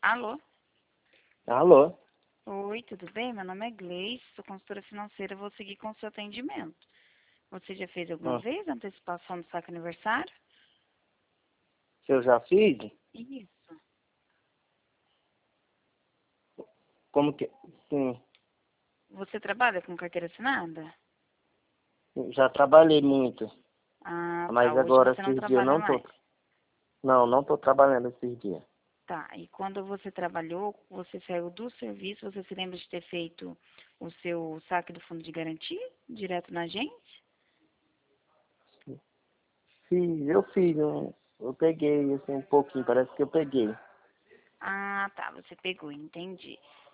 Alô? Alô? Oi, tudo bem? Meu nome é Gleice, sou consultora financeira, vou seguir com o seu atendimento. Você já fez alguma Hum. vez a antecipação do saque aniversário? Se eu já fiz? Isso. Como que... Sim, Você trabalha com carteira assinada? já trabalhei muito. Ah, tá. Mas Hoje agora você não esses dias eu trabalha não tô... mais. Não tô trabalhando esses dias. Tá. E quando você trabalhou, você saiu do serviço, você se lembra de ter feito o seu saque do fundo de garantia direto na agência? Eu peguei, assim, um pouquinho, parece que eu peguei. Ah, tá. Você pegou, entendi.